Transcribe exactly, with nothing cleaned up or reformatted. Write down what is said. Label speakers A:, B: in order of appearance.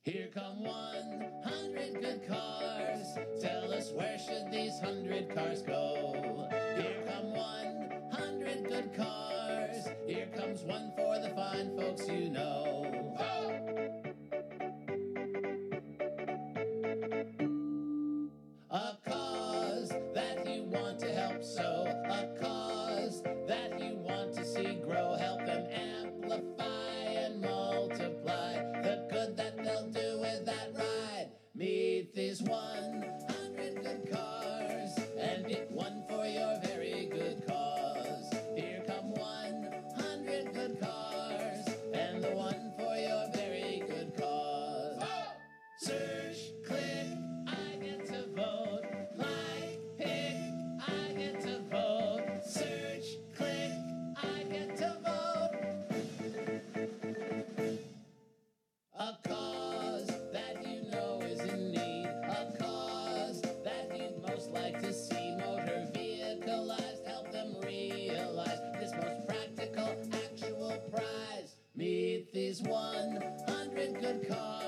A: Here come one hundred good cars. Tell us, where should these hundred cars go? Here come one hundred good cars. Here comes one for the fine folks you know. A cause that you want to help sow, a cause that you want to see grow. Help them amplify and multiply the good that they'll do with that ride. Meet these one hundred good cars and pick one for your very good cause. Here come one hundred good cars and the one for your very good cause. Oh! Search, click, I get to vote. Like, pick, I get to vote. Search, click, I get to vote. A cause that you know is in need, a cause that you'd most like to see motor vehicleized. Help them realize this most practical, actual prize. Meet these one hundred good cars.